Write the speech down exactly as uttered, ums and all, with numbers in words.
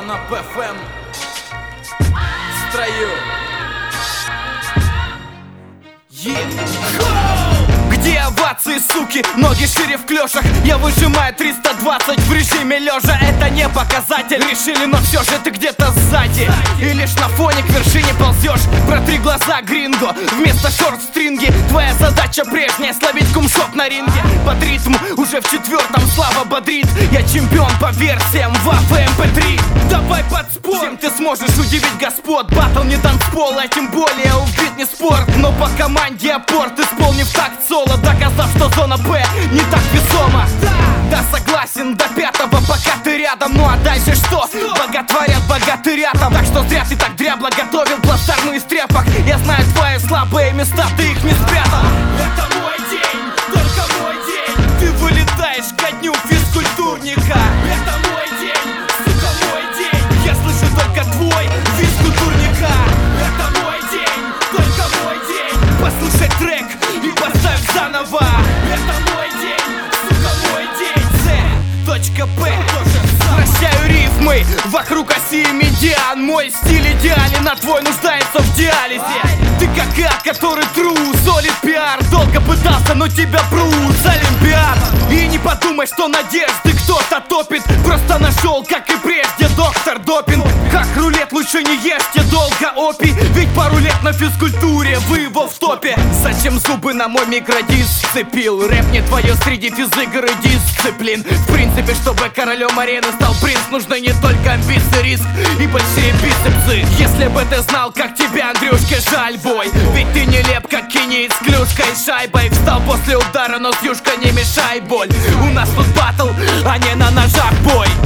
на ПФМ в строю. Где овации, суки? Ноги шире в клёшах. Я выжимаю триста двадцать в режиме лежа. Это не показатель. Решили, но все же ты где-то сзади. И лишь на фоне к вершине ползешь. Протри глаза, гринго. Вместо шорт-стринги твоя задача прежняя — словить кумшот на ринге. Под ритм уже в четвертом слава бодрит. Я чемпион по версиям в эм пэ три. Давай под спор. Чем ты сможешь удивить господ? Баттл не танцпол, а тем более убит не спорт. Но по команде апорт, исполнив такт соло, доказав, что зона Б не так весома. Да, согласен, до пятого, пока ты рядом. Ну а дальше что? Боготворят богатырятам. Так что зря ты так дрябло готовил плацдарну из тряпок. Я знаю твои слабые места, ты их не спрятал. Это мой день, только мой день. Ты вылетаешь ко дню физкультурника. Это мой день, сука, мой день. Я слышу только твой физкультурника. Это мой день, только мой день. Послушай трек и поставь заново. Это мой день, сука, мой день. С, точка П. Вращаю рифмы вокруг оси медиан. Мой стиль идеален, а твой нуждается в диализе. Ты как ад, который трус, солит пиар. Долго пытался, но тебя прут с олимпиад. И не подумай, что надежды кто-то топит. Просто нашел, как и прежде, доктор допинг. Как рулет, лучше не ешьте долго опий. Ведь пару лет на физкультуре, вы его в топе. Зачем зубы на мой микродиск сцепил? Рэп не твое среди физигр и дисциплин. В принципе, чтобы королем арены стал принц, нужны не только амбиции, риск и большие бицепсы. Если бы ты знал, как тебя, Андрюшка, жаль, бой. Ведь ты нелеп, как кинеец с клюшкой и шайбой. Встал после удара, но с юшкой не мешай боль. У нас тут баттл, а не на ножах бой.